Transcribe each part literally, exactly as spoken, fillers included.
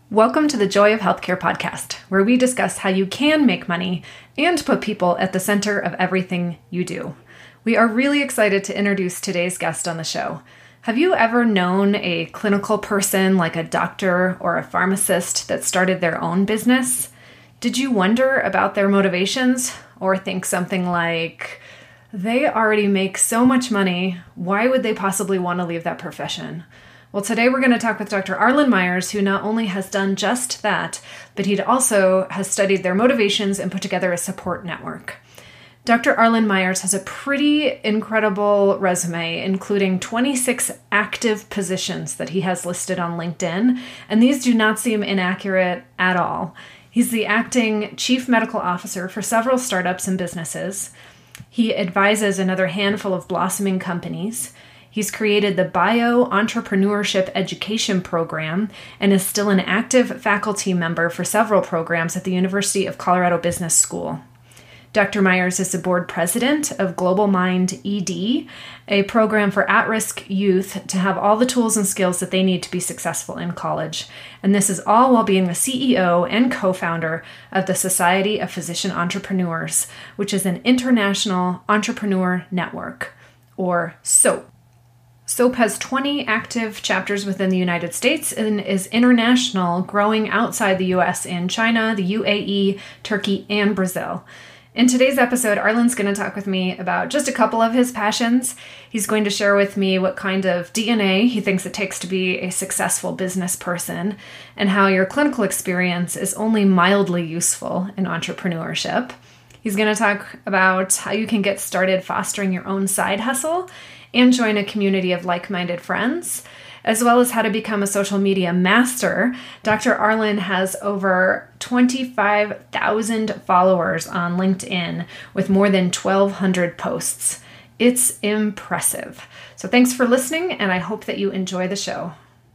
Welcome to the Joy of Healthcare podcast, where we discuss how you can make money and put people at the center of everything you do. We are really excited to introduce today's guest on the show. Have you ever known a clinical person like a doctor or a pharmacist that started their own business? Did you wonder about their motivations or think something like, they already make so much money, why would they possibly want to leave that profession? Well, today we're going to talk with Doctor Arlen Meyers, who not only has done just that, but he also has studied their motivations and put together a support network. Doctor Arlen Meyers has a pretty incredible resume, including twenty-six active positions that he has listed on LinkedIn, and these do not seem inaccurate at all. He's the acting chief medical officer for several startups and businesses. He advises another handful of blossoming companies. He's created the Bio-Entrepreneurship Education Program and is still an active faculty member for several programs at the University of Colorado Business School. Doctor Meyers is the board president of Global Mind E D, a program for at-risk youth to have all the tools and skills that they need to be successful in college. And this is all while being the C E O and co-founder of the Society of Physician Entrepreneurs, which is an international entrepreneur network, or SOAP. SOAP has twenty active chapters within the United States and is international, growing outside the U S in China, the U A E, Turkey, and Brazil. In today's episode, Arlen's going to talk with me about just a couple of his passions. He's going to share with me what kind of D N A he thinks it takes to be a successful business person, and how your clinical experience is only mildly useful in entrepreneurship. He's going to talk about how you can get started fostering your own side hustle and join a community of like-minded friends, as well as how to become a social media master. Doctor Arlen has over twenty-five thousand followers on LinkedIn with more than twelve hundred posts. It's impressive. So thanks for listening, and I hope that you enjoy the show.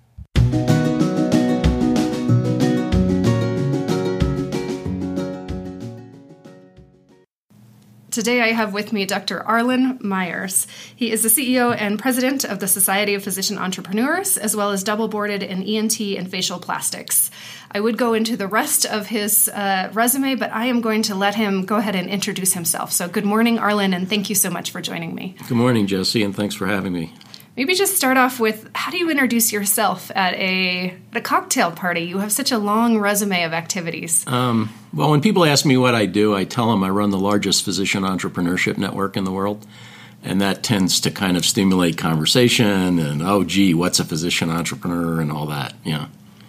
Today I have with me Doctor Arlen Meyers. He is the C E O and president of the Society of Physician Entrepreneurs, as well as double-boarded in E N T and facial plastics. I would go into the rest of his uh, resume, but I am going to let him go ahead and introduce himself. So good morning, Arlen, and thank you so much for joining me. Good morning, Jesse, and thanks for having me. Maybe just start off with, how do you introduce yourself at a, at a cocktail party? You have such a long resume of activities. Um, well, when people ask me what I do, I tell them I run the largest physician entrepreneurship network in the world, and that tends to kind of stimulate conversation and, oh, gee, what's a physician entrepreneur and all that, yeah.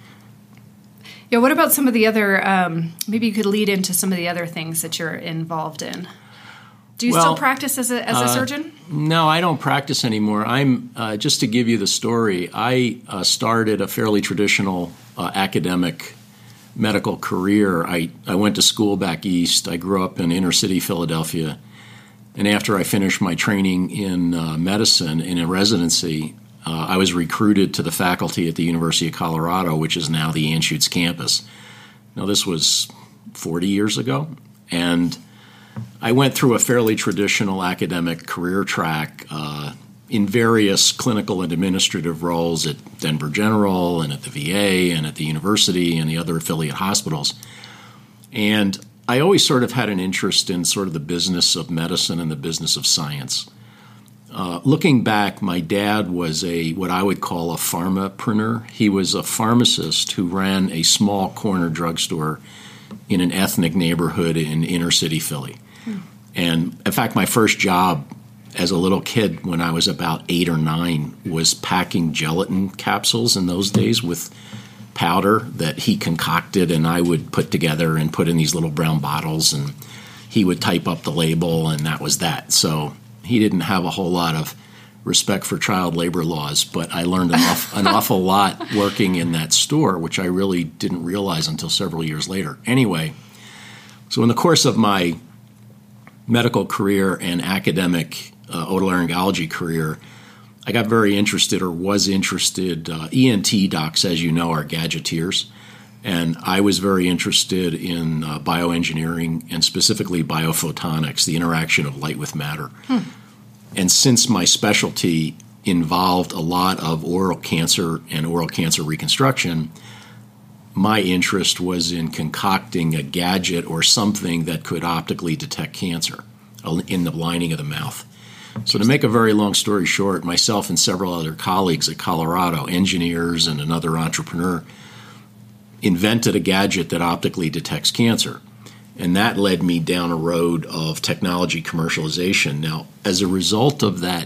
Yeah, what about some of the other, um, maybe you could lead into some of the other things that you're involved in. Do you well, still practice as a as a uh, surgeon? No, I don't practice anymore. I'm uh, just to give you the story. I uh, started a fairly traditional uh, academic medical career. I, I went to school back east. I grew up in inner city Philadelphia, and after I finished my training in uh, medicine in a residency, uh, I was recruited to the faculty at the University of Colorado, which is now the Anschutz campus. Now, this was forty years ago, and I went through a fairly traditional academic career track uh, in various clinical and administrative roles at Denver General and at the V A and at the university and the other affiliate hospitals. And I always sort of had an interest in sort of the business of medicine and the business of science. Uh, looking back, my dad was a what I would call a pharmapreneur. He was a pharmacist who ran a small corner drugstore in an ethnic neighborhood in inner city Philly. Hmm. And in fact, my first job as a little kid when I was about eight or nine was packing gelatin capsules in those days with powder that he concocted and I would put together and put in these little brown bottles, and he would type up the label, and that was that. So he didn't have a whole lot of respect for child labor laws, but I learned an, awful, an awful lot working in that store, which I really didn't realize until several years later. Anyway, so in the course of my medical career and academic uh, otolaryngology career, I got very interested or was interested. Uh, E N T docs, as you know, are gadgeteers, and I was very interested in uh, bioengineering and specifically biophotonics, the interaction of light with matter. Hmm. And since my specialty involved a lot of oral cancer and oral cancer reconstruction, my interest was in concocting a gadget or something that could optically detect cancer in the lining of the mouth. So to make a very long story short, myself and several other colleagues at Colorado, engineers and another entrepreneur, invented a gadget that optically detects cancer. And that led me down a road of technology commercialization. Now, as a result of that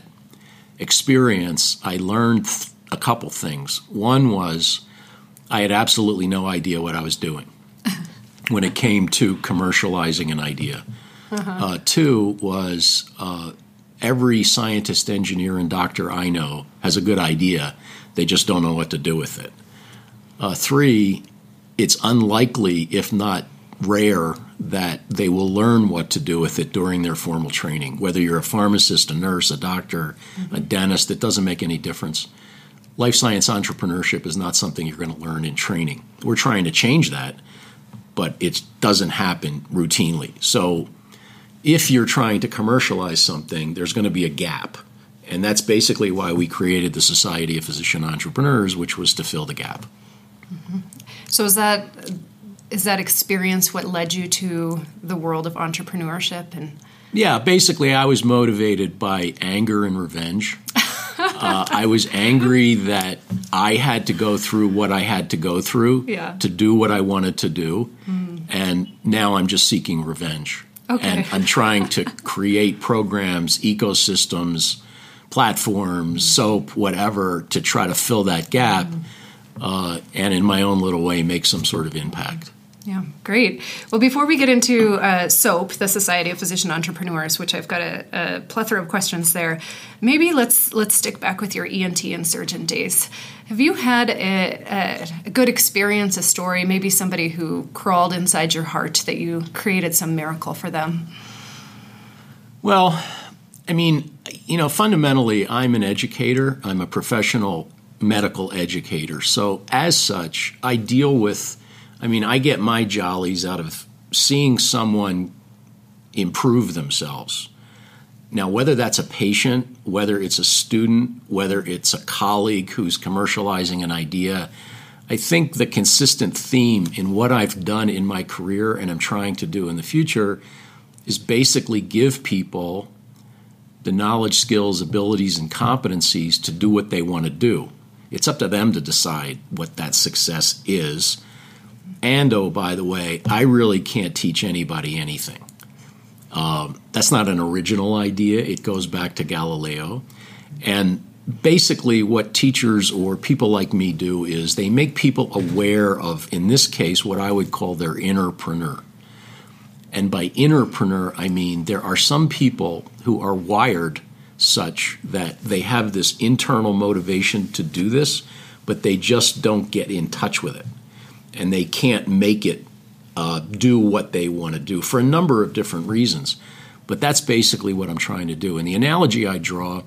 experience, I learned th- a couple things. One was I had absolutely no idea what I was doing when it came to commercializing an idea. Uh-huh. Uh, two was uh, every scientist, engineer, and doctor I know has a good idea. They just don't know what to do with it. Uh, three, it's unlikely, if not rare, that they will learn what to do with it during their formal training. Whether you're a pharmacist, a nurse, a doctor, mm-hmm. a dentist, it doesn't make any difference. Life science entrepreneurship is not something you're going to learn in training. We're trying to change that, but it doesn't happen routinely. So if you're trying to commercialize something, there's going to be a gap. And that's basically why we created the Society of Physician Entrepreneurs, which was to fill the gap. Mm-hmm. So is that is that experience what led you to the world of entrepreneurship? And yeah, basically I was motivated by anger and revenge. uh, I was angry that I had to go through what I had to go through yeah. to do what I wanted to do. Mm. And now I'm just seeking revenge. Okay. And I'm trying to create programs, ecosystems, platforms, mm. soap, whatever, to try to fill that gap mm. uh, and in my own little way make some sort of impact. Yeah, great. Well, before we get into uh, SOAP, the Society of Physician Entrepreneurs, which I've got a, a plethora of questions there, maybe let's let's stick back with your E N T and surgeon days. Have you had a, a good experience, a story, maybe somebody who crawled inside your heart that you created some miracle for them? Well, I mean, you know, fundamentally, I'm an educator. I'm a professional medical educator. So as such, I deal with I mean, I get my jollies out of seeing someone improve themselves. Now, whether that's a patient, whether it's a student, whether it's a colleague who's commercializing an idea, I think the consistent theme in what I've done in my career and I'm trying to do in the future is basically give people the knowledge, skills, abilities, and competencies to do what they want to do. It's up to them to decide what that success is. And, oh, by the way, I really can't teach anybody anything. Um, that's not an original idea. It goes back to Galileo. And basically what teachers or people like me do is they make people aware of, in this case, what I would call their innerpreneur. And by innerpreneur, I mean there are some people who are wired such that they have this internal motivation to do this, but they just don't get in touch with it. And they can't make it uh, do what they want to do for a number of different reasons. But that's basically what I'm trying to do. And the analogy I draw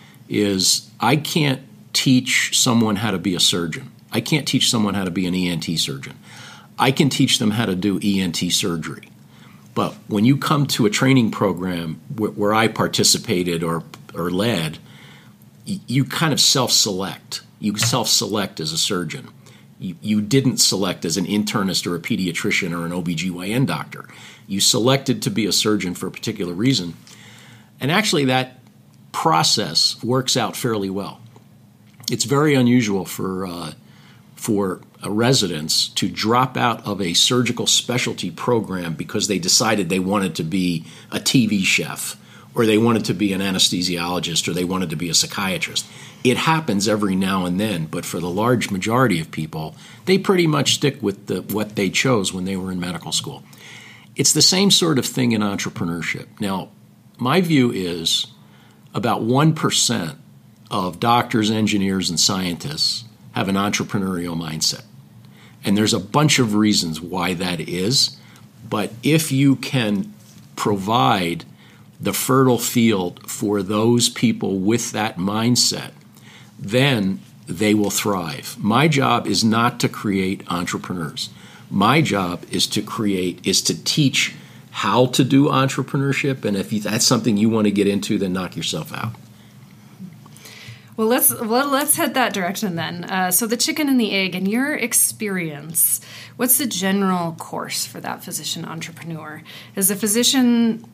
is I can't teach someone how to be a surgeon. I can't teach someone how to be an E N T surgeon. I can teach them how to do E N T surgery. But when you come to a training program where, where I participated or, or led, you, you kind of self-select. You self-select as a surgeon. You, you didn't select as an internist or a pediatrician or an O B G Y N doctor. You selected to be a surgeon for a particular reason. And actually that process works out fairly well. It's very unusual for uh, for uh, residents to drop out of a surgical specialty program because they decided they wanted to be a T V chef or they wanted to be an anesthesiologist or they wanted to be a psychiatrist. It happens every now and then, but for the large majority of people, they pretty much stick with the, what they chose when they were in medical school. It's the same sort of thing in entrepreneurship. Now, my view is about one percent of doctors, engineers, and scientists have an entrepreneurial mindset. And there's a bunch of reasons why that is, but if you can provide the fertile field for those people with that mindset, then they will thrive. My job is not to create entrepreneurs. My job is to create, is to teach how to do entrepreneurship, and if that's something you want to get into, then knock yourself out. Well, let's well, let's head that direction then. Uh, so the chicken and the egg, in your experience, what's the general course for that physician entrepreneur? Is a physician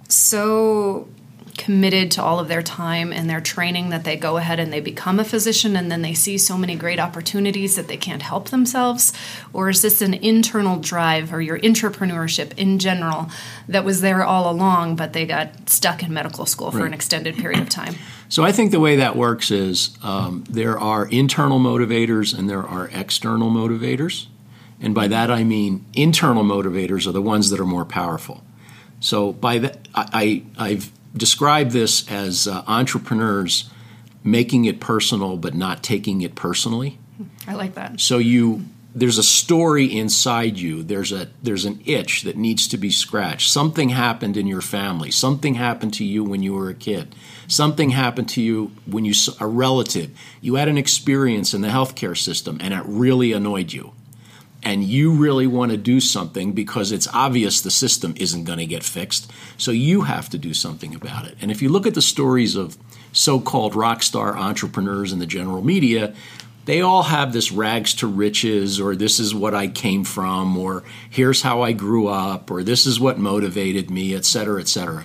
so committed to all of their time and their training that they go ahead and they become a physician and then they see so many great opportunities that they can't help themselves? Or is this an internal drive or your entrepreneurship in general that was there all along, but they got stuck in medical school for Right. an extended period of time? So I think the way that works is um, there are internal motivators and there are external motivators. And by that I mean internal motivators are the ones that are more powerful. So by that, I, I, I've described this as uh, entrepreneurs making it personal but not taking it personally. I like that. So you there's a story inside you. There's a there's an itch that needs to be scratched. Something happened in your family. Something happened to you when you were a kid. Something happened to you when you a relative. You had an experience in the healthcare system and it really annoyed you. And you really want to do something because it's obvious the system isn't going to get fixed. So you have to do something about it. And if you look at the stories of so-called rock star entrepreneurs in the general media, they all have this rags to riches, or this is what I came from, or here's how I grew up, or this is what motivated me, et cetera, et cetera.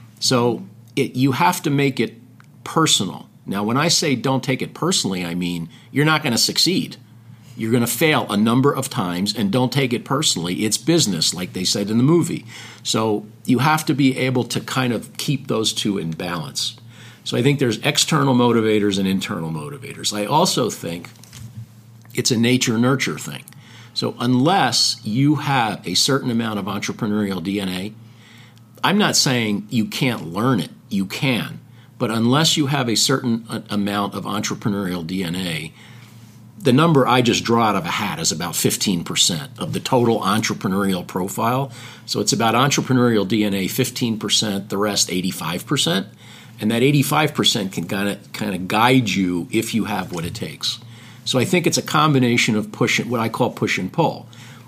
So it, you have to make it personal. Now, when I say don't take it personally, I mean you're not going to succeed. You're going to fail a number of times, and don't take it personally. It's business, like they said in the movie. So you have to be able to kind of keep those two in balance. So I think there's external motivators and internal motivators. I also think it's a nature-nurture thing. So unless you have a certain amount of entrepreneurial D N A, I'm not saying you can't learn it. You can. But unless you have a certain amount of entrepreneurial D N A, the number I just draw out of a hat is about fifteen percent of the total entrepreneurial profile. So it's about entrepreneurial D N A, fifteen percent, the rest eighty-five percent. And that eighty-five percent can kind of kind of guide you if you have what it takes. So I think it's a combination of push, what I call push and pull.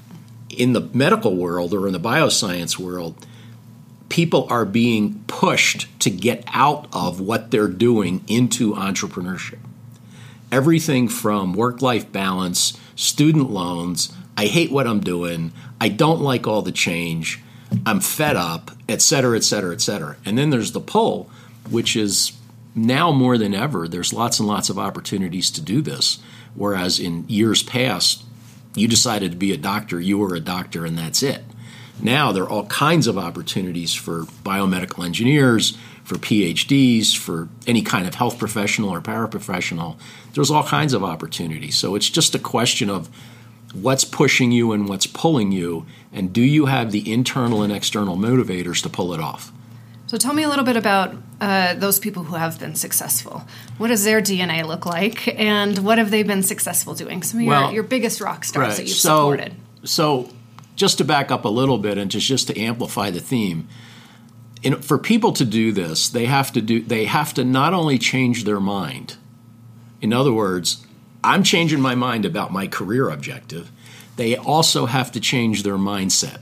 In the medical world or in the bioscience world, people are being pushed to get out of what they're doing into entrepreneurship. Everything from work-life balance, student loans, I hate what I'm doing, I don't like all the change, I'm fed up, et cetera, et cetera, et cetera. And then there's the pull, which is now more than ever, there's lots and lots of opportunities to do this. Whereas in years past, you decided to be a doctor, you were a doctor, and that's it. Now there are all kinds of opportunities for biomedical engineers, for P H Ds, for any kind of health professional or paraprofessional. There's all kinds of opportunities. So it's just a question of what's pushing you and what's pulling you, and do you have the internal and external motivators to pull it off? So tell me a little bit about uh, those people who have been successful. What does their D N A look like, and what have they been successful doing? Some of your, well, your biggest rock stars right. that you've so, supported. So just to back up a little bit and just, just to amplify the theme, in, for people to do this, they have to do they have to not only change their mind. In other words, I'm changing my mind about my career objective. They also have to change their mindset.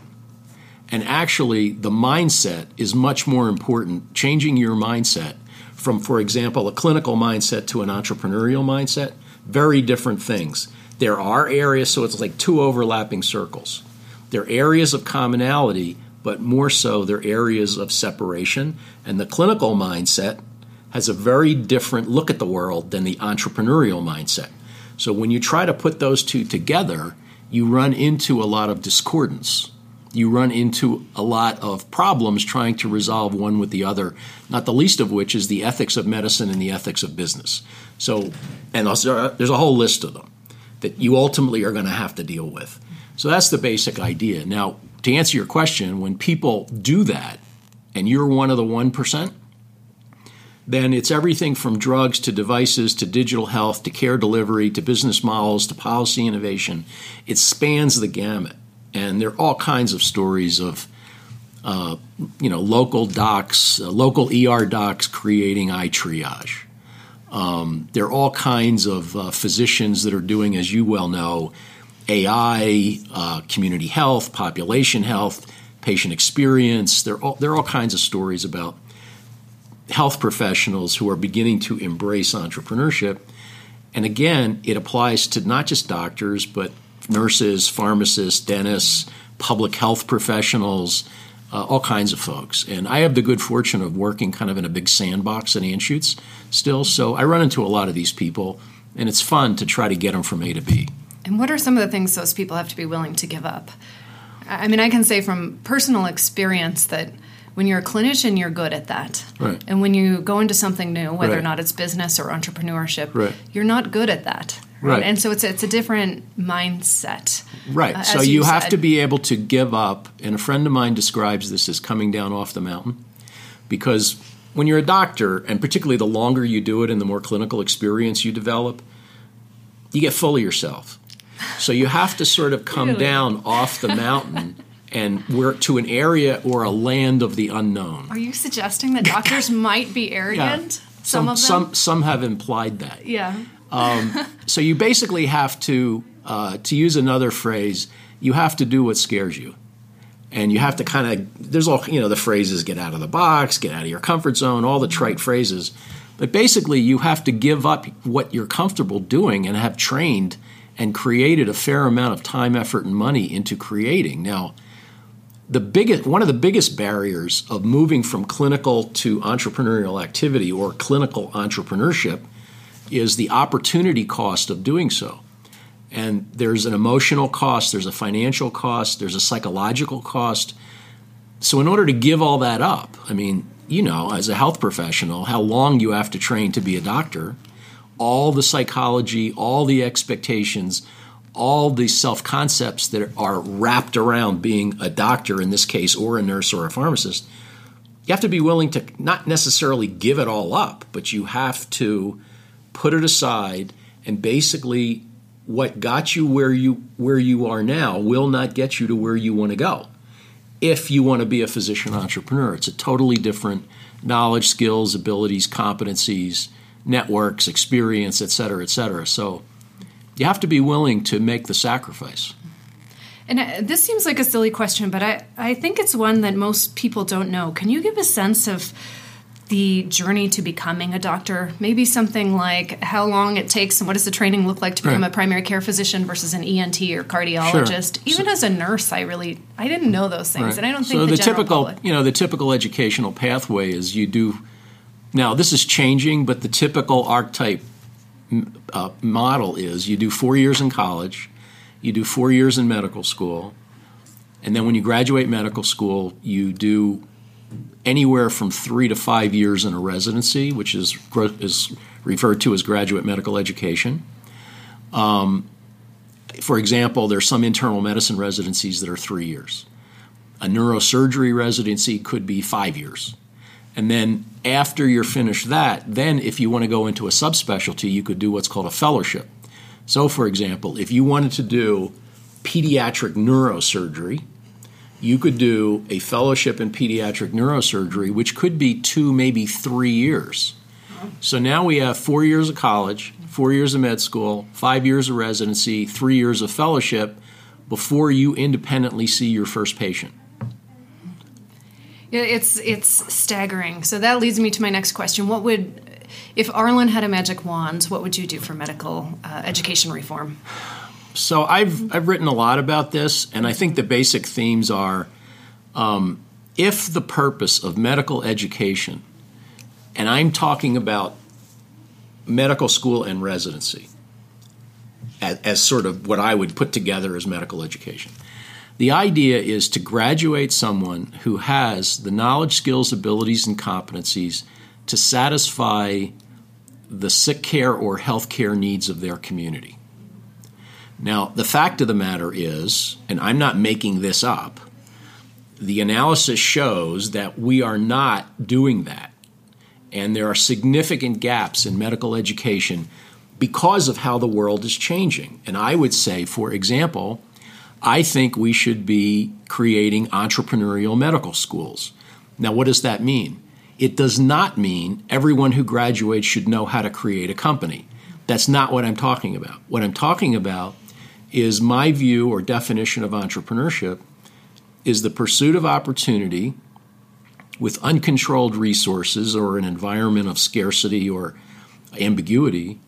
And actually, the mindset is much more important, changing your mindset from, for example, a clinical mindset to an entrepreneurial mindset, very different things. There are areas, so it's like two overlapping circles. There are areas of commonality, but more so they're areas of separation. And the clinical mindset has a very different look at the world than the entrepreneurial mindset. So when you try to put those two together, you run into a lot of discordance. You run into a lot of problems trying to resolve one with the other, not the least of which is the ethics of medicine and the ethics of business. So, and also, there's a whole list of them that you ultimately are going to have to deal with. So that's the basic idea. Now, to answer your question, when people do that, and you're one of the one percent, then it's everything from drugs to devices to digital health to care delivery to business models to policy innovation. It spans the gamut. And there are all kinds of stories of, uh, you know, local docs, uh, local E R docs creating iTriage. Um, there are all kinds of uh, physicians that are doing, as you well know, A I, uh, community health, population health, patient experience. There are all, there are all kinds of stories about health professionals who are beginning to embrace entrepreneurship. And again, it applies to not just doctors, but nurses, pharmacists, dentists, public health professionals, uh, all kinds of folks. And I have the good fortune of working kind of in a big sandbox at Anschutz still, so I run into a lot of these people, and it's fun to try to get them from A to B. And what are some of the things those people have to be willing to give up? I mean, I can say from personal experience that when you're a clinician, you're good at that. Right. And when you go into something new, whether Right. or not it's business or entrepreneurship, Right. you're not good at that. Right. Right. And so it's a, it's a different mindset. Right. Uh, so as you, you have said. to be able to give up, and a friend of mine describes this as coming down off the mountain, because when you're a doctor, and particularly the longer you do it and the more clinical experience you develop, you get full of yourself. So you have to sort of come Really? down off the mountain and work to an area or a land of the unknown. Are you suggesting that doctors might be arrogant? Some, Some of them? some some have implied that. Yeah. So you basically have to, uh, to use another phrase, you have to do what scares you. And you have to kind of, there's all, you know, the phrases, get out of the box, get out of your comfort zone, all the trite phrases. But basically you have to give up what you're comfortable doing and have trained and created a fair amount of time, effort, and money into creating. Now, the biggest, one of the biggest barriers of moving from clinical to entrepreneurial activity or clinical entrepreneurship is the opportunity cost of doing so. And there's an emotional cost, there's a financial cost, there's a psychological cost. So in order to give all that up, I mean, you know, as a health professional, how long you have to train to be a doctor, all the psychology, all the expectations, all the self-concepts that are wrapped around being a doctor in this case, or a nurse or a pharmacist, you have to be willing to not necessarily give it all up, but you have to put it aside, and basically what got you where you where you are now will not get you to where you want to go. If you want to be a physician entrepreneur, it's a totally different knowledge, skills, abilities, competencies, networks, experience, et cetera, et cetera. So you have to be willing to make the sacrifice. And uh, this seems like a silly question, but I, I think it's one that most people don't know. Can you give a sense of the journey to becoming a doctor? Maybe something like how long it takes and what does the training look like to become Right. a primary care physician versus an E N T or cardiologist? Sure. Even So- as a nurse, I really, I didn't know those things. Right. And I don't think so the, the general typical, public. you know, the typical educational pathway is you do. Now this is changing, but the typical archetype uh, model is you do four years in college, you do four years in medical school, and then when you graduate medical school, you do anywhere from three to five years in a residency, which is is referred to as graduate medical education. Um, for example, there's some internal medicine residencies that are three years. A neurosurgery residency could be five years. And then after you're finished that, then if you want to go into a subspecialty, you could do what's called a fellowship. So, for example, if you wanted to do pediatric neurosurgery, you could do a fellowship in pediatric neurosurgery, which could be two, maybe three years. So now we have four years of college, four years of med school, five years of residency, three years of fellowship before you independently see your first patient. Yeah, it's it's staggering. So that leads me to my next question. What would, if Arlen had a magic wand, what would you do for medical uh, education reform? So I've I've written a lot about this, and I think the basic themes are, um, if the purpose of medical education, and I'm talking about medical school and residency as, as sort of what I would put together as medical education. The idea is to graduate someone who has the knowledge, skills, abilities, and competencies to satisfy the sick care or health care needs of their community. Now, the fact of the matter is, and I'm not making this up, the analysis shows that we are not doing that. And there are significant gaps in medical education because of how the world is changing. And I would say, for example, I think we should be creating entrepreneurial medical schools. Now, what does that mean? It does not mean everyone who graduates should know how to create a company. That's not what I'm talking about. What I'm talking about is my view or definition of entrepreneurship is the pursuit of opportunity with uncontrolled resources or an environment of scarcity or ambiguity,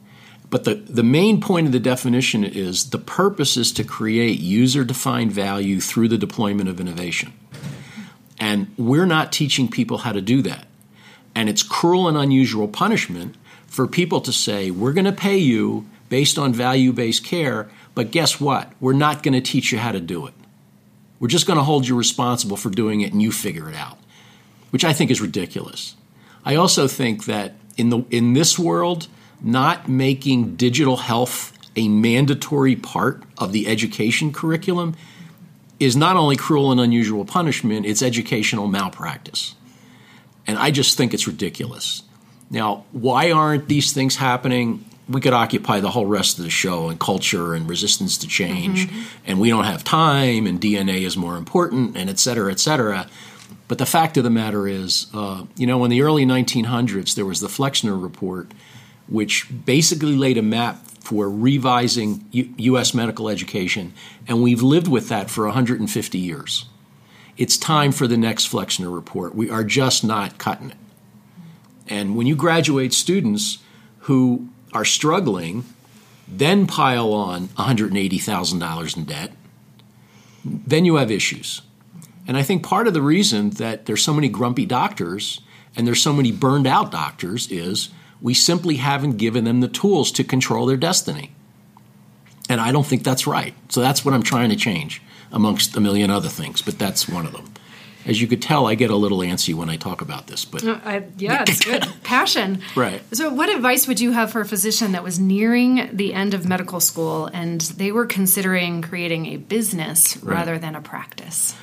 But the, the main point of the definition is the purpose is to create user-defined value through the deployment of innovation. And we're not teaching people how to do that. And it's cruel and unusual punishment for people to say, we're going to pay you based on value-based care, but guess what? We're not going to teach you how to do it. We're just going to hold you responsible for doing it and you figure it out, which I think is ridiculous. I also think that in the in this world, not making digital health a mandatory part of the education curriculum is not only cruel and unusual punishment, it's educational malpractice. And I just think it's ridiculous. Now, why aren't these things happening? We could occupy the whole rest of the show and culture and resistance to change, mm-hmm. and we don't have time, and D N A is more important, and et cetera, et cetera. But the fact of the matter is, uh, you know, in the early nineteen hundreds, there was the Flexner Report, which basically laid a map for revising U- U.S. medical education, and we've lived with that for one hundred fifty years. It's time for the next Flexner Report. We are just not cutting it. And when you graduate students who are struggling, then pile on one hundred eighty thousand dollars in debt, then you have issues. And I think part of the reason that there's so many grumpy doctors and there's so many burned out doctors is we simply haven't given them the tools to control their destiny. And I don't think that's right. So that's what I'm trying to change, amongst a million other things, but that's one of them. As you could tell, I get a little antsy when I talk about this. But uh, I, yeah, it's good. Passion. Right. So what advice would you have for a physician that was nearing the end of medical school and they were considering creating a business right. rather than a practice?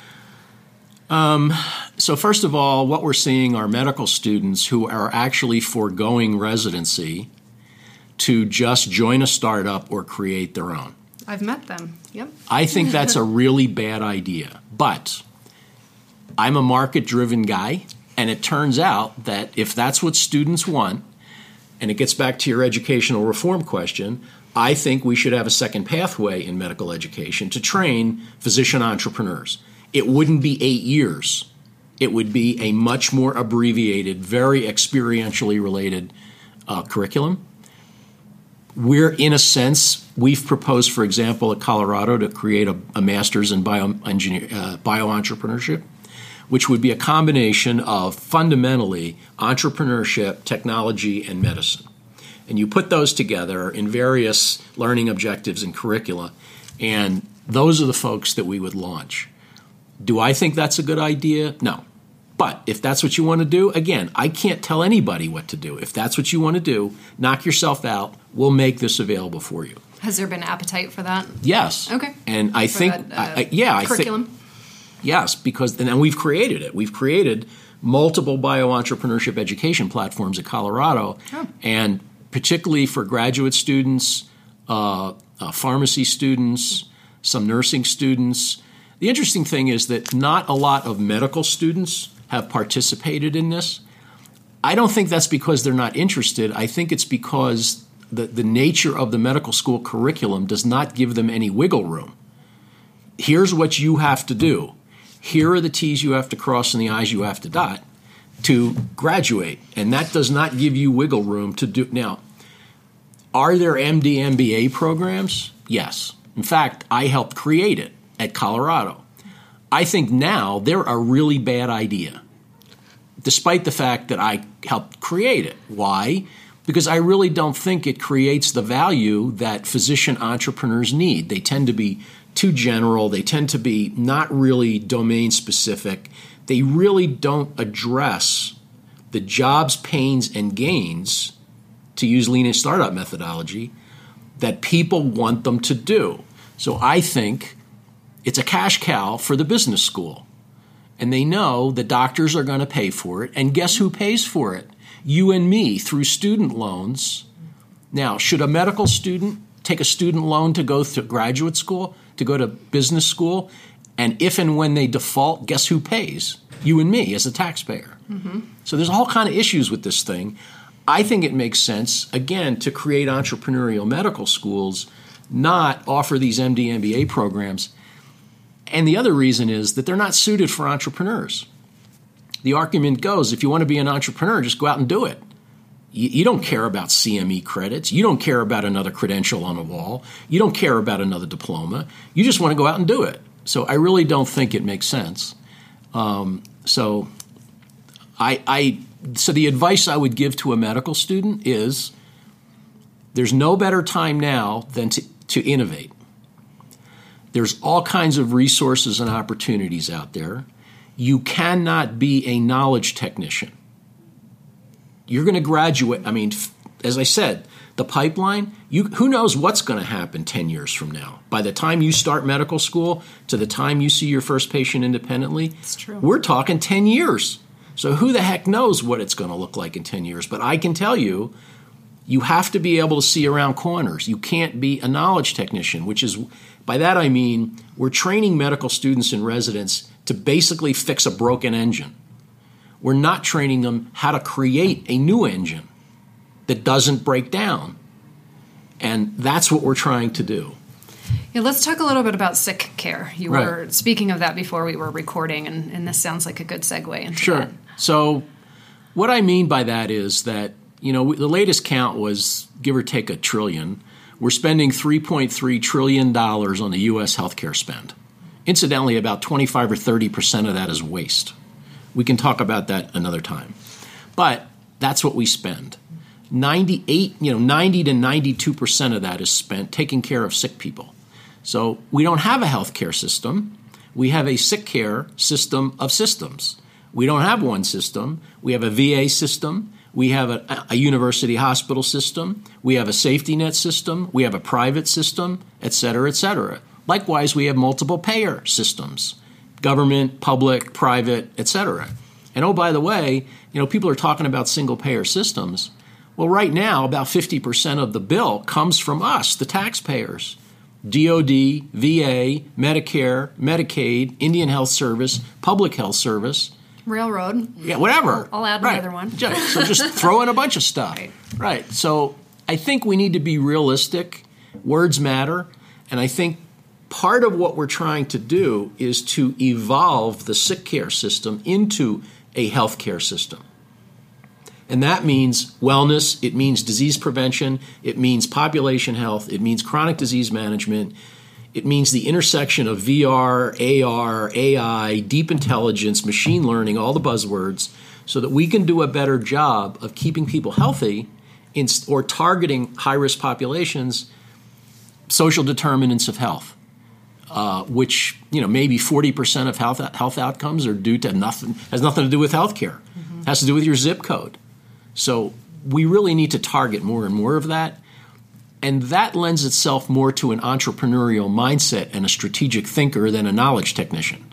Um, so first of all, what we're seeing are medical students who are actually foregoing residency to just join a startup or create their own. I've met them. Yep. I think that's a really bad idea. But I'm a market-driven guy, and it turns out that if that's what students want, and it gets back to your educational reform question, I think we should have a second pathway in medical education to train physician entrepreneurs. It wouldn't be eight years. It would be a much more abbreviated, very experientially related uh, curriculum. We're, in a sense, we've proposed, for example, at Colorado to create a, a master's in bio, engineer, uh, bioentrepreneurship, which would be a combination of fundamentally entrepreneurship, technology, and medicine. And you put those together in various learning objectives and curricula, and those are the folks that we would launch. Do I think that's a good idea? No. But if that's what you want to do, again, I can't tell anybody what to do. If that's what you want to do, knock yourself out. We'll make this available for you. Has there been appetite for that? Yes. Okay. And I for think, that, uh, I, yeah, curriculum? I think, yes, because and we've created it. We've created multiple bioentrepreneurship education platforms at Colorado, oh. and particularly for graduate students, uh, uh, pharmacy students, some nursing students. The interesting thing is that not a lot of medical students have participated in this. I don't think that's because they're not interested. I think it's because the, the nature of the medical school curriculum does not give them any wiggle room. Here's what you have to do. Here are the T's you have to cross and the I's you have to dot to graduate. And that does not give you wiggle room to do. Now, are there M D, M B A programs? Yes. In fact, I helped create it at Colorado. I think now they're a really bad idea, despite the fact that I helped create it. Why? Because I really don't think it creates the value that physician entrepreneurs need. They tend to be too general. They tend to be not really domain specific. They really don't address the jobs, pains, and gains, to use lean and startup methodology, that people want them to do. So I think it's a cash cow for the business school. And they know the doctors are going to pay for it. And guess who pays for it? You and me, through student loans. Now, should a medical student take a student loan to go to graduate school, to go to business school? And if and when they default, guess who pays? You and me as a taxpayer. Mm-hmm. So there's all kind of issues with this thing. I think it makes sense, again, to create entrepreneurial medical schools, not offer these M D, M B A programs. And the other reason is that they're not suited for entrepreneurs. The argument goes, if you want to be an entrepreneur, just go out and do it. You, you don't care about C M E credits. You don't care about another credential on a wall. You don't care about another diploma. You just want to go out and do it. So I really don't think it makes sense. Um, so I, I so the advice I would give to a medical student is there's no better time now than to, to innovate. There's all kinds of resources and opportunities out there. You cannot be a knowledge technician. You're going to graduate. I mean, as I said, the pipeline, you, who knows what's going to happen ten years from now. By the time you start medical school to the time you see your first patient independently, it's true. We're talking ten years. So who the heck knows what it's going to look like in ten years? But I can tell you, you have to be able to see around corners. You can't be a knowledge technician, which is, by that I mean, we're training medical students and residents to basically fix a broken engine. We're not training them how to create a new engine that doesn't break down. And that's what we're trying to do. Yeah, let's talk a little bit about sick care. You Right. were speaking of that before we were recording, and, and this sounds like a good segue into Sure. that. So what I mean by that is that, you know, the latest count was give or take a trillion. We're spending three point three trillion dollars on the U S healthcare spend. Incidentally, about twenty-five or thirty percent of that is waste. We can talk about that another time. But that's what we spend. ninety-eight, you know, ninety to ninety-two percent of that is spent taking care of sick people. So we don't have a healthcare system. We have a sick care system of systems. We don't have one system. We have a V A system. We have a, a university hospital system. We have a safety net system. We have a private system, et cetera, et cetera. Likewise, we have multiple payer systems, government, public, private, et cetera. And oh, by the way, you know, people are talking about single payer systems. Well, right now, about fifty percent of the bill comes from us, the taxpayers. D O D, V A, Medicare, Medicaid, Indian Health Service, Public Health Service. Railroad. Yeah, whatever. I'll, I'll add right. another one. Just, so just throw in a bunch of stuff. Right. Right. So I think we need to be realistic. Words matter. And I think part of what we're trying to do is to evolve the sick care system into a healthcare system. And that means wellness, it means disease prevention, it means population health, it means chronic disease management, it means the intersection of V R, A R, A I, deep intelligence, machine learning, all the buzzwords, so that we can do a better job of keeping people healthy in, or targeting high-risk populations, social determinants of health, uh, which, you know, maybe forty percent of health health outcomes are due to nothing, has nothing to do with healthcare. Mm-hmm. Has to do with your zip code. So we really need to target more and more of that. And that lends itself more to an entrepreneurial mindset and a strategic thinker than a knowledge technician.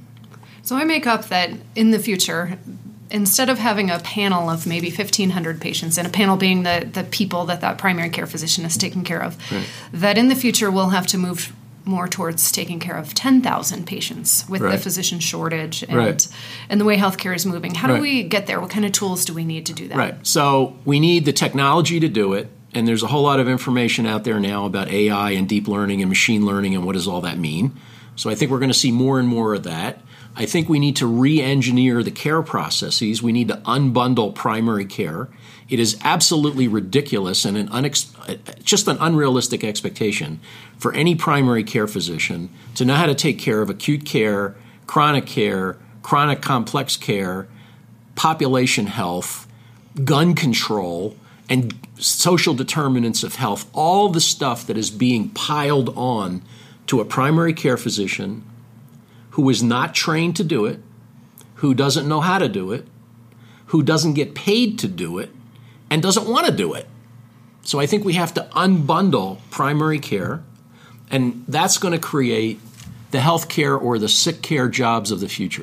So I make up that in the future, instead of having a panel of maybe fifteen hundred patients, and a panel being the, the people that that primary care physician is taking care of, right. that in the future we'll have to move more towards taking care of ten thousand patients with right. the physician shortage and right. and the way healthcare is moving. How right. do we get there? What kind of tools do we need to do that? Right. So we need the technology to do it, and there's a whole lot of information out there now about A I and deep learning and machine learning and what does all that mean. So I think we're going to see more and more of that. I think we need to re-engineer the care processes. We need to unbundle primary care. It is absolutely ridiculous and an unex- just an unrealistic expectation for any primary care physician to know how to take care of acute care, chronic care, chronic complex care, population health, gun control, and social determinants of health, all the stuff that is being piled on to a primary care physician who is not trained to do it, who doesn't know how to do it, who doesn't get paid to do it, and doesn't want to do it. So I think we have to unbundle primary care, and that's going to create the healthcare or the sick care jobs of the future.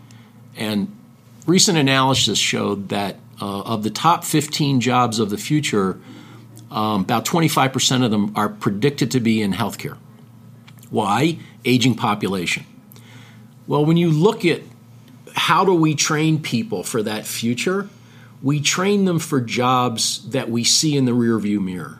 And recent analysis showed that uh, of the top fifteen jobs of the future, um, about twenty-five percent of them are predicted to be in healthcare. Why? Aging population. Well, when you look at how do we train people for that future, we train them for jobs that we see in the rearview mirror.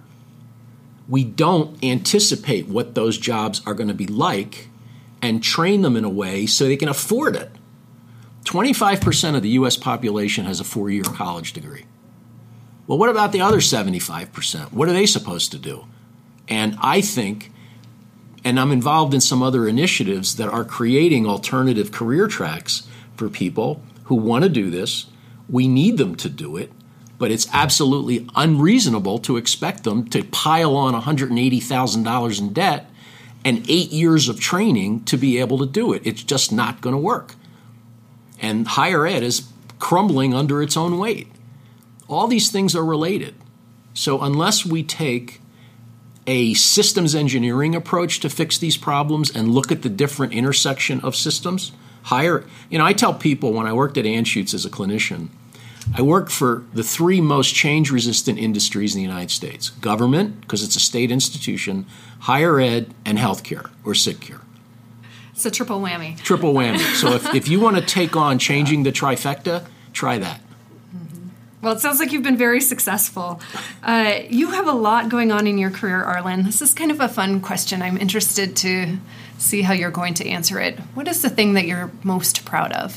We don't anticipate what those jobs are going to be like and train them in a way so they can afford it. twenty-five percent of the U S population has a four-year college degree. Well, what about the other seventy-five percent? What are they supposed to do? And I think, and I'm involved in some other initiatives that are creating alternative career tracks for people who want to do this. We need them to do it, but it's absolutely unreasonable to expect them to pile on one hundred eighty thousand dollars in debt and eight years of training to be able to do it. It's just not going to work. And higher ed is crumbling under its own weight. All these things are related. So unless we take a systems engineering approach to fix these problems and look at the different intersection of systems, higher, you know, I tell people when I worked at Anschutz as a clinician, I worked for the three most change-resistant industries in the United States: government, because it's a state institution, higher ed, and healthcare or sick care. It's a triple whammy. Triple whammy. So if, if you want to take on changing the trifecta, try that. Well, it sounds like you've been very successful. Uh, you have a lot going on in your career, Arlen. This is kind of a fun question. I'm interested to see how you're going to answer it. What is the thing that you're most proud of?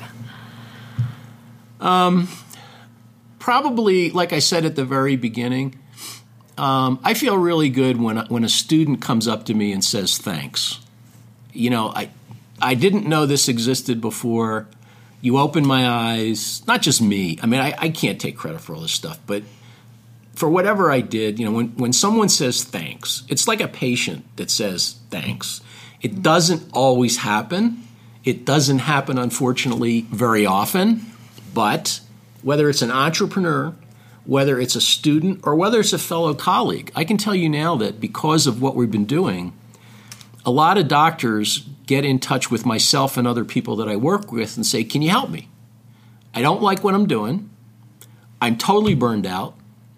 Um, probably, like I said at the very beginning, um, I feel really good when when a student comes up to me and says thanks. You know, I I didn't know this existed before. You opened my eyes, not just me. I mean, I, I can't take credit for all this stuff, but for whatever I did, you know, when, when someone says thanks, it's like a patient that says thanks. It doesn't always happen. It doesn't happen, unfortunately, very often. But whether it's an entrepreneur, whether it's a student, or whether it's a fellow colleague, I can tell you now that because of what we've been doing, a lot of doctors get in touch with myself and other people that I work with and say, can you help me? I don't like what I'm doing. I'm totally burned out.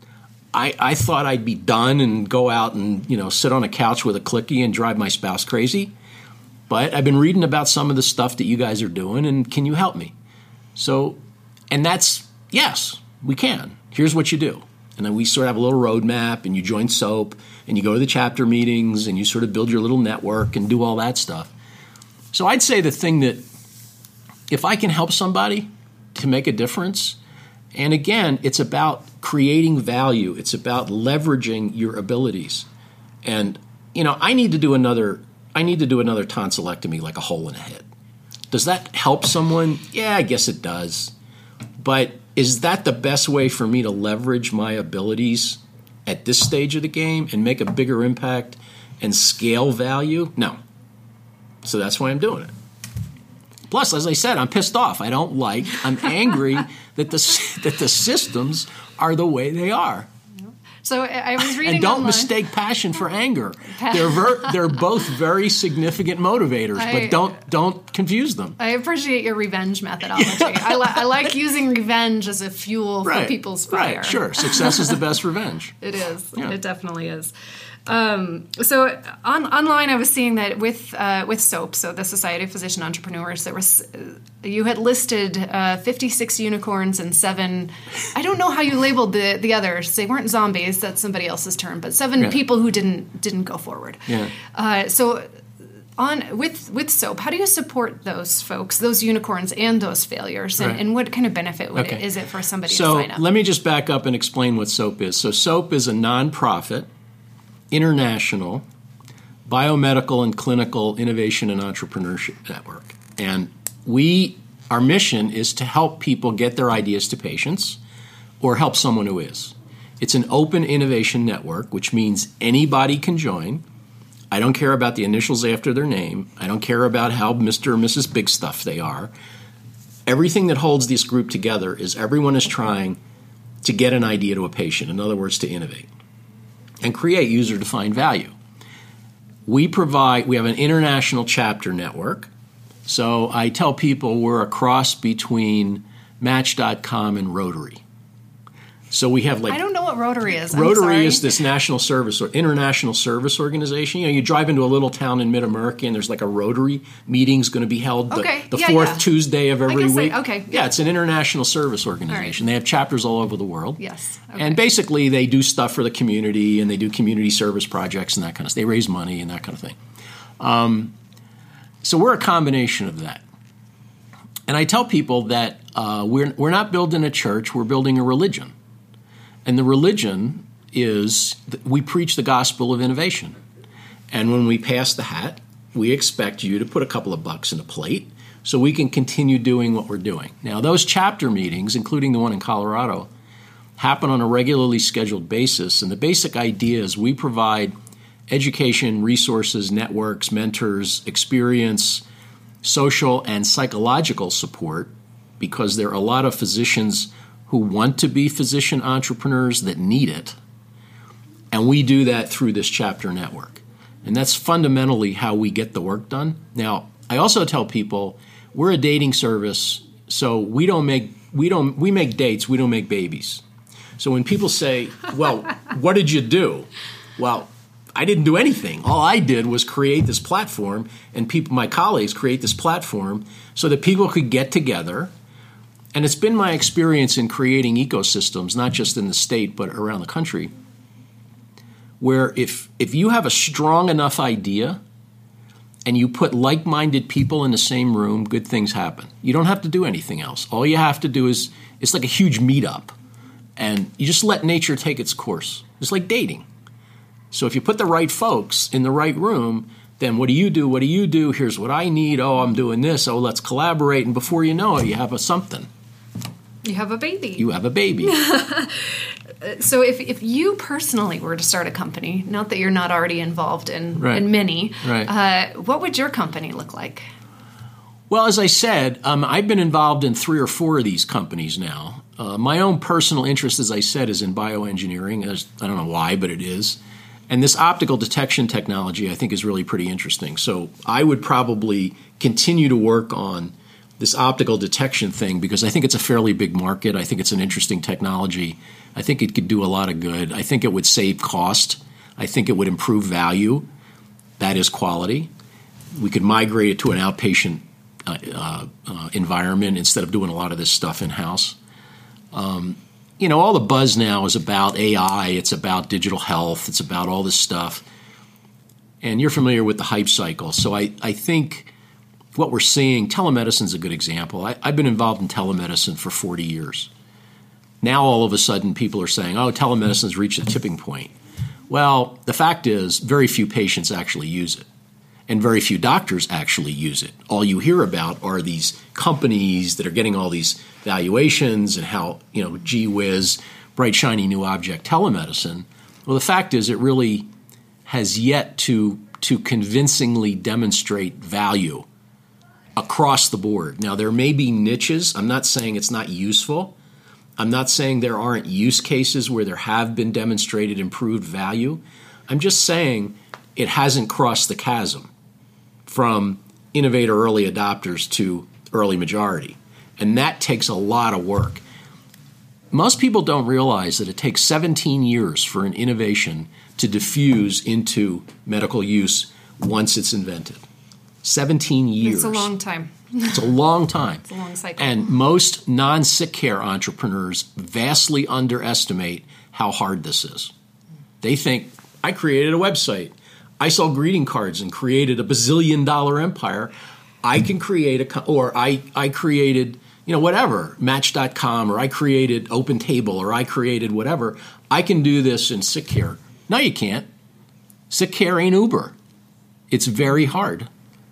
I, I thought I'd be done and go out and, you know, sit on a couch with a clicky and drive my spouse crazy. But I've been reading about some of the stuff that you guys are doing, and can you help me? So, and that's, yes, we can. Here's what you do. And then we sort of have a little roadmap, and you join SOAP, and you go to the chapter meetings, and you sort of build your little network and do all that stuff. So I'd say the thing that, if I can help somebody to make a difference, and again, it's about creating value. It's about leveraging your abilities. And, you know, I need to do another, I need to do another tonsillectomy, like a hole in the head. Does that help someone? Yeah, I guess it does. But is that the best way for me to leverage my abilities at this stage of the game and make a bigger impact and scale value? No. So that's why I'm doing it. Plus, as I said, I'm pissed off. I don't like, I'm angry that the that the systems are the way they are. So I was reading And don't online. mistake passion for anger. They're ver- they're both very significant motivators, I, but don't don't confuse them. I appreciate your revenge methodology. I, li- I like using revenge as a fuel Right. for people's fire. Right, sure. Success is the best revenge. It is. Yeah. It definitely is. Um, so on, online, I was seeing that with uh, with SOAP, so the Society of Physician Entrepreneurs, there was uh, you had listed uh, fifty-six unicorns and seven. I don't know how you labeled the the others. They weren't zombies. That's somebody else's term. But seven Yeah. people who didn't didn't go forward. Yeah. Uh, so. On with with SOAP, how do you support those folks, those unicorns, and those failures, and, Right. and what kind of benefit would Okay. it, is it for somebody So to sign up? let me just back up and explain what SOAP is. So SOAP is a nonprofit, international, biomedical and clinical innovation and entrepreneurship network. And we, our mission is to help people get their ideas to patients or help someone who is. It's an open innovation network, which means anybody can join. I don't care about the initials after their name. I don't care about how Mister or Missus Big Stuff they are. Everything that holds this group together is everyone is trying to get an idea to a patient, in other words, to innovate and create user-defined value. We provide, we have an international chapter network. So I tell people we're a cross between Match dot com and Rotary. So we have like I don't know what Rotary is. I'm Rotary sorry. is this national service or international service organization. You know, you drive into a little town in mid-America and there's like a Rotary meeting's going to be held the, Okay. the Yeah, fourth yeah. Tuesday of every guess I- week. okay. Yeah, it's an international service organization. They have chapters all over the world. Yes. Okay. And basically they do stuff for the community and they do community service projects and that kind of stuff. They raise money and that kind of thing. Um, so we're a combination of that. And I tell people that uh, we're we're not building a church, we're building a religion. And the religion is that we preach the gospel of innovation. And when we pass the hat, we expect you to put a couple of bucks in a plate so we can continue doing what we're doing. Now, those chapter meetings, including the one in Colorado, happen on a regularly scheduled basis. And the basic idea is we provide education, resources, networks, mentors, experience, social and psychological support, because there are a lot of physicians who want to be physician entrepreneurs that need it. And we do that through this chapter network. And that's fundamentally how we get the work done. Now, I also tell people we're a dating service, so we don't make we don't we make dates, we don't make babies. So when people say, "Well, what did you do?" Well, I didn't do anything. All I did was create this platform, and people, my colleagues, create this platform so that people could get together. And it's been my experience in creating ecosystems, not just in the state but around the country, where if if you have a strong enough idea and you put like-minded people in the same room, good things happen. You don't have to do anything else. All you have to do is, it's like a huge meetup, and you just let nature take its course. It's like dating. So if you put the right folks in the right room, then what do you do? What do you do? Here's what I need. Oh, I'm doing this. Oh, let's collaborate. And before you know it, you have a something. You have a baby. You have a baby. So if, if you personally were to start a company, not that you're not already involved in, right. in many, right. uh, what would your company look like? Well, as I said, um, I've been involved in three or four of these companies now. Uh, my own personal interest, as I said, is in bioengineering. As, I don't know why, but it is. And this optical detection technology, I think, is really pretty interesting. So I would probably continue to work on this optical detection thing because I think it's a fairly big market. I think it's an interesting technology. I think it could do a lot of good. I think it would save cost. I think it would improve value. That is quality. We could migrate it to an outpatient uh, uh, uh, environment instead of doing a lot of this stuff in-house. Um, you know, all the buzz now is about A I. It's about digital health. It's about all this stuff. And you're familiar with the hype cycle. So I, I think what we're seeing, telemedicine is a good example. I, I've been involved in telemedicine for forty years. Now all of a sudden people are saying, oh, telemedicine has reached a tipping point. Well, the fact is very few patients actually use it. And very few doctors actually use it. All you hear about are these companies that are getting all these valuations and how, you know, gee whiz, bright, shiny new object telemedicine. Well, the fact is it really has yet to, to convincingly demonstrate value across the board. Now, there may be niches. I'm not saying it's not useful. I'm not saying there aren't use cases where there have been demonstrated improved value. I'm just saying it hasn't crossed the chasm from innovator early adopters to early majority. And that takes a lot of work. Most people don't realize that it takes seventeen years for an innovation to diffuse into medical use once it's invented. seventeen years. It's a long time. It's a long time. It's a long cycle. And most non-sick care entrepreneurs vastly underestimate how hard this is. They think, I created a website. I sold greeting cards and created a bazillion dollar empire. I can create a, or I, I created, you know, whatever, Match dot com, or I created OpenTable, or I created whatever. I can do this in sick care. No, you can't. Sick care ain't Uber. It's very hard.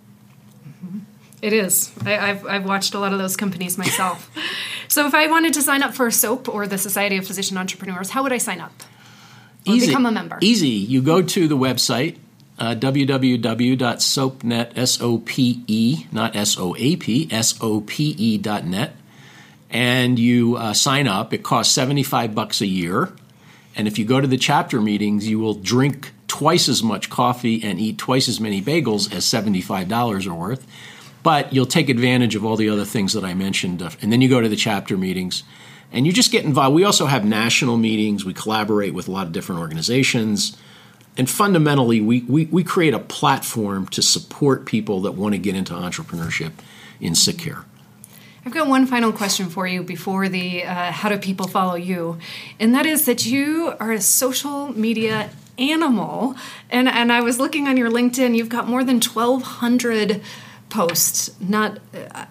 It is. I, I've, I've watched a lot of those companies myself. So if I wanted to sign up for SOAP or the Society of Physician Entrepreneurs, how would I sign up? Or Easy. become a member? Easy. You go to the website, uh, w w w dot soap net, S O P E, not S O A P, S O P E dot net, and you uh, sign up. It costs seventy-five bucks a year. And if you go to the chapter meetings, you will drink twice as much coffee and eat twice as many bagels as seventy-five dollars are worth. But you'll take advantage of all the other things that I mentioned. And then you go to the chapter meetings, and you just get involved. We also have national meetings. We collaborate with a lot of different organizations. And fundamentally, we, we, we create a platform to support people that want to get into entrepreneurship in sick care. I've got one final question for you before the uh, how do people follow you, and that is that you are a social media animal. And, and I was looking on your LinkedIn, you've got more than twelve hundred posts. Not uh,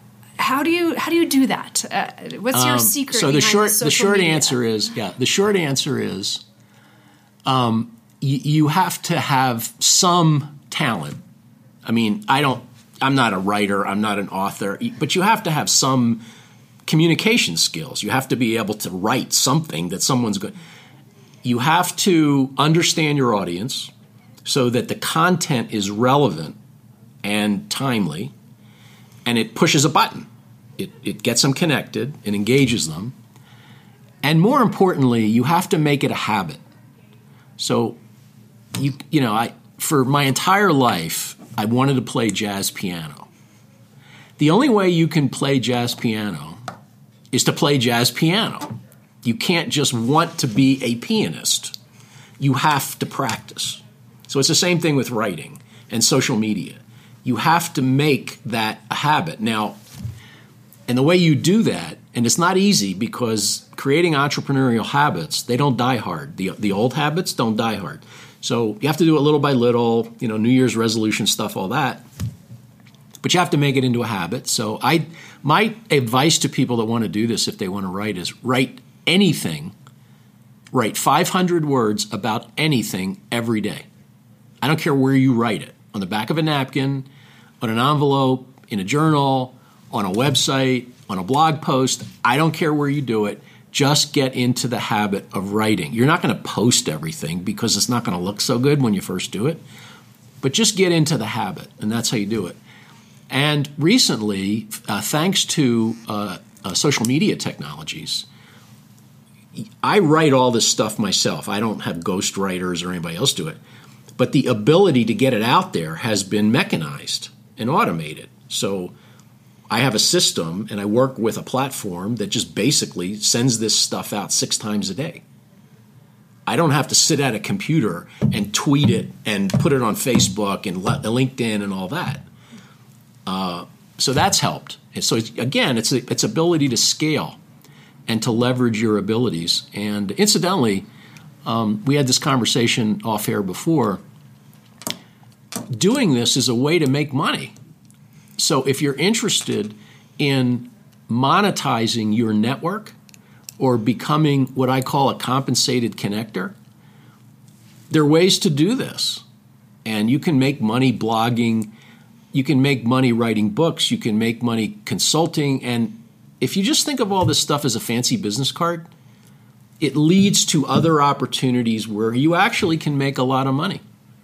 how do you how do you do that? Uh, what's your um, secret? So the short the, the short media? answer is yeah. The short answer is, um, y- you have to have some talent. I mean, I don't. I'm not a writer. I'm not an author. But you have to have some communication skills. You have to be able to write something that someone's going. You have to understand your audience so that the content is relevant and timely, and it pushes a button. It, it gets them connected, it engages them. And more importantly, you have to make it a habit. So, you you know, I for my entire life, I wanted to play jazz piano. The only way you can play jazz piano is to play jazz piano. You can't just want to be a pianist. You have to practice. So it's the same thing with writing and social media. You have to make that a habit. Now, and the way you do that, and it's not easy because creating entrepreneurial habits, they don't die hard. The, the old habits don't die hard. So you have to do it little by little, you know, New Year's resolution stuff, all that. But you have to make it into a habit. So I, my advice to people that want to do this, if they want to write, is write anything. Write five hundred words about anything every day. I don't care where you write it. On the back of a napkin, on an envelope, in a journal, on a website, on a blog post. I don't care where you do it. Just get into the habit of writing. You're not going to post everything because it's not going to look so good when you first do it. But just get into the habit, and that's how you do it. And recently, uh, thanks to uh, uh, social media technologies, I write all this stuff myself. I don't have ghostwriters or anybody else do it. But the ability to get it out there has been mechanized and automated. So I have a system, and I work with a platform that just basically sends this stuff out six times a day. I don't have to sit at a computer and tweet it and put it on Facebook and LinkedIn and all that. Uh, so that's helped. And so it's, again, it's a, it's ability to scale and to leverage your abilities. And incidentally, um, we had this conversation off air before. Doing this is a way to make money. So if you're interested in monetizing your network or becoming what I call a compensated connector, there are ways to do this. And you can make money blogging, you can make money writing books, you can make money consulting. And if you just think of all this stuff as a fancy business card, it leads to other opportunities where you actually can make a lot of money.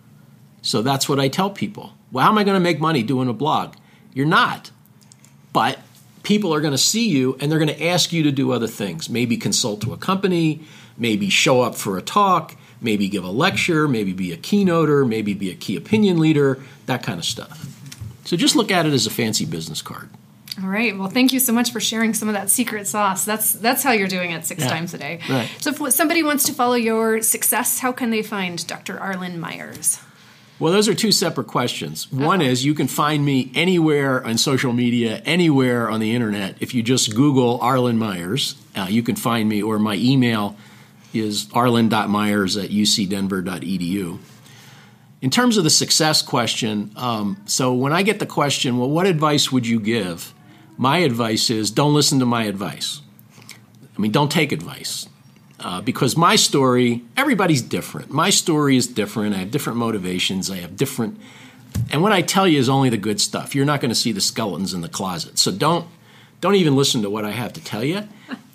So that's what I tell people. Well, how am I going to make money doing a blog? You're not. But people are going to see you, and they're going to ask you to do other things. Maybe consult to a company, maybe show up for a talk, maybe give a lecture, maybe be a keynoter, maybe be a key opinion leader, that kind of stuff. So just look at it as a fancy business card. All right. Well, thank you so much for sharing some of that secret sauce. That's that's how you're doing it six yeah. times a day. Right. So if somebody wants to follow your success, how can they find Doctor Arlen Myers? Well, those are two separate questions. One Uh-oh. is you can find me anywhere on social media, anywhere on the internet. If you just Google Arlen Myers, uh, you can find me, or my email is arlen dot myers at u c denver dot e d u. In terms of the success question, um, so when I get the question, well, what advice would you give? My advice is don't listen to my advice. I mean, don't take advice. Uh, because my story, everybody's different. My story is different. I have different motivations. I have different, and what I tell you is only the good stuff. You're not going to see the skeletons in the closet. So don't, don't even listen to what I have to tell you.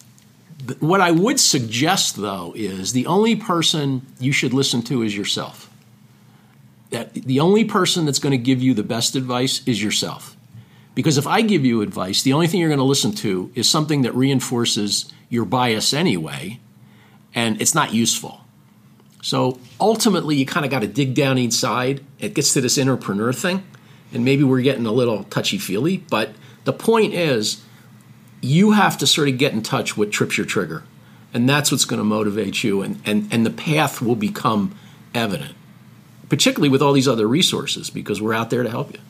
What I would suggest, though, is the only person you should listen to is yourself. That the only person that's going to give you the best advice is yourself. Because if I give you advice, the only thing you're going to listen to is something that reinforces your bias anyway, and it's not useful. So ultimately, you kind of got to dig down inside. It gets to this entrepreneur thing, and maybe we're getting a little touchy-feely, but the point is you have to sort of get in touch with trips your trigger, and that's what's going to motivate you, and, and, and the path will become evident, particularly with all these other resources, because we're out there to help you.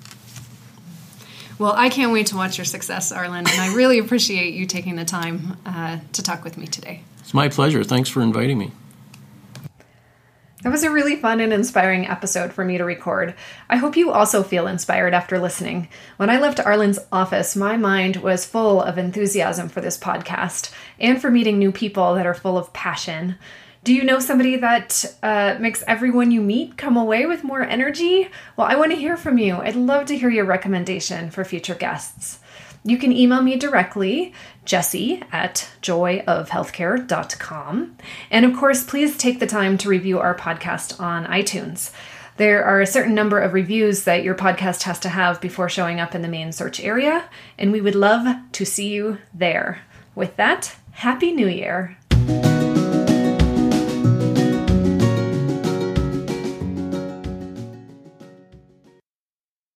Well, I can't wait to watch your success, Arlen, and I really appreciate you taking the time uh, to talk with me today. It's my pleasure. Thanks for inviting me. That was a really fun and inspiring episode for me to record. I hope you also feel inspired after listening. When I left Arlen's office, my mind was full of enthusiasm for this podcast and for meeting new people that are full of passion. Do you know somebody that uh, makes everyone you meet come away with more energy? Well, I want to hear from you. I'd love to hear your recommendation for future guests. You can email me directly, Jessie at joy of healthcare dot com. And of course, please take the time to review our podcast on iTunes. There are a certain number of reviews that your podcast has to have before showing up in the main search area, and we would love to see you there. With that, Happy New Year!